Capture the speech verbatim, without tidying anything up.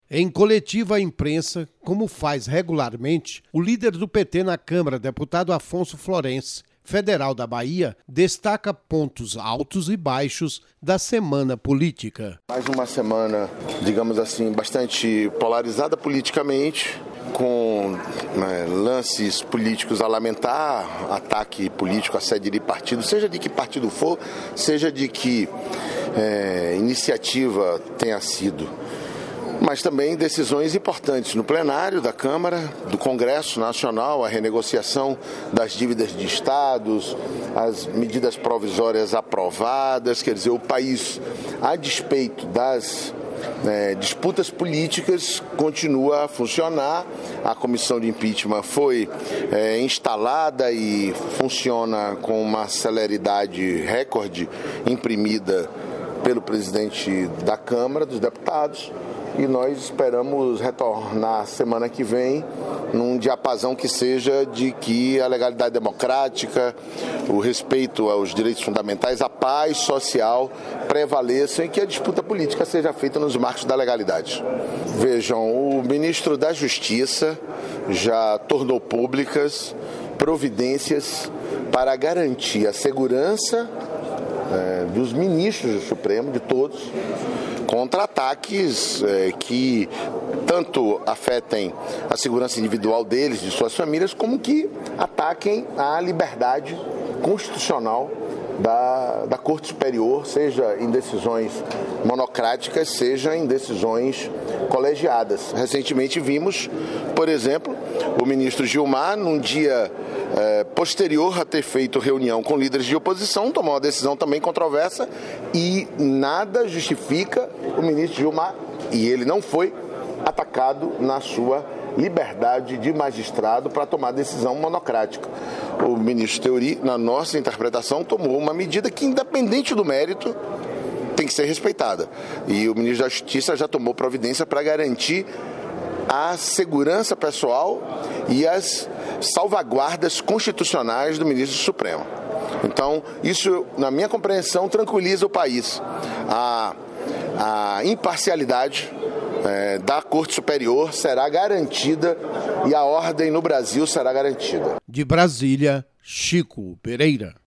Em coletiva à imprensa, como faz regularmente, o líder do P T na Câmara, deputado Afonso Florense, federal da Bahia, destaca pontos altos e baixos da semana política. Mais uma semana, digamos assim, bastante polarizada politicamente, com né, lances políticos a lamentar, ataque político, assédio de partido, seja de que partido for, seja de que é, iniciativa tenha sido. Mas também decisões importantes no plenário da Câmara, do Congresso Nacional, a renegociação das dívidas de estados, as medidas provisórias aprovadas, quer dizer, o país, a despeito das é, disputas políticas, continua a funcionar. A comissão de impeachment foi é, instalada e funciona com uma celeridade recorde imprimida pelo presidente da Câmara dos Deputados. E nós esperamos retornar semana que vem num diapasão que seja de que a legalidade democrática, o respeito aos direitos fundamentais, a paz social prevaleçam e que a disputa política seja feita nos marcos da legalidade. Vejam, o ministro da Justiça já tornou públicas providências para garantir a segurança é, dos ministros do Supremo, de todos, contra ataques eh, que tanto afetem a segurança individual deles, de suas famílias, como que ataquem a liberdade constitucional da, da Corte Superior, seja em decisões monocráticas, seja em decisões colegiadas. Recentemente vimos, por exemplo, o ministro Gilmar, num dia eh, posterior a ter feito reunião com líderes de oposição, tomou uma decisão também controversa e nada justifica o ministro Gilmar, e ele não foi atacado na sua liberdade de magistrado para tomar decisão monocrática. O ministro Teori, na nossa interpretação, tomou uma medida que, independente do mérito, tem que ser respeitada. E o ministro da Justiça já tomou providência para garantir a segurança pessoal e as salvaguardas constitucionais do ministro do Supremo. Então, isso, na minha compreensão, tranquiliza o país. A, a imparcialidade é, da Corte Superior será garantida e a ordem no Brasil será garantida. De Brasília, Chico Pereira.